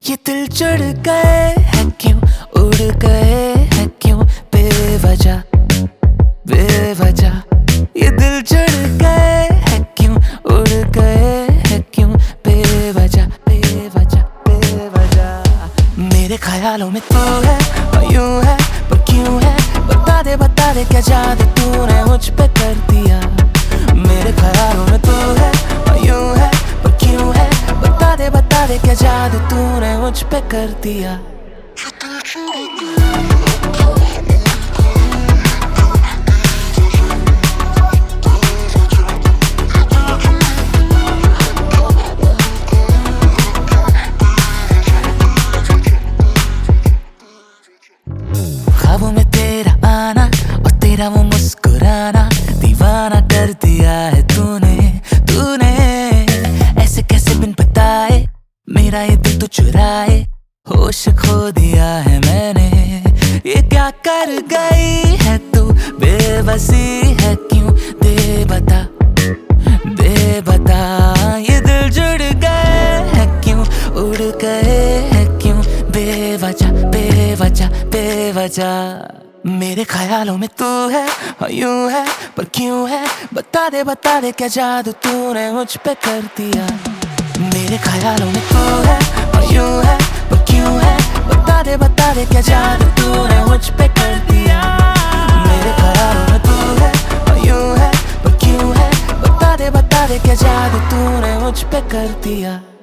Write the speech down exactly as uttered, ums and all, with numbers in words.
ये दिल चढ़ गए हैं क्यों, उड़ गए हैं क्यों बेवजह बेवजह। ये दिल चढ़ गए हैं क्यों, उड़ गए हैं क्यों बेवजह बेवजह बेवजह। मेरे ख्यालों में तू है और यूं है पर क्यों है, बता दे बता दे क्या जादू तूने मुझ पे कर दिया। मेरे ख्यालों में तू है और यूं है पर क्यों है, बता दे बता दे क्या जादू तूने मुझ पे कर दिया। ख्वाबों में तेरा आना और तेरा वो मुस्कुराना, दीवाना कर दिया है तूने तूने। ऐसे कैसे बिन बताए मेरा ये दिल तो चुराए, होश खो दिया है मैंने। ये क्या कर गई है तू, बेबसी है क्यों, दे बता दे बता। ये दिल जुड़ गए हैं क्यों, उड़ गए हैं क्यों बेवजह बेवजह बेवजह। मेरे ख्यालों में तू है और यूं है पर क्यों है, बता दे बता दे क्या जादू तूने मुझ पे कर दिया। मेरे ख्यालों में तू है और यूं है पर क्यों है, बता दे बता दे क्या जादू तूने मुझ पे कर दिया। मेरे ख्यालों में तू है और यूं है पर क्यों है, बता दे बता दे क्या जादू तूने मुझ पे कर दिया।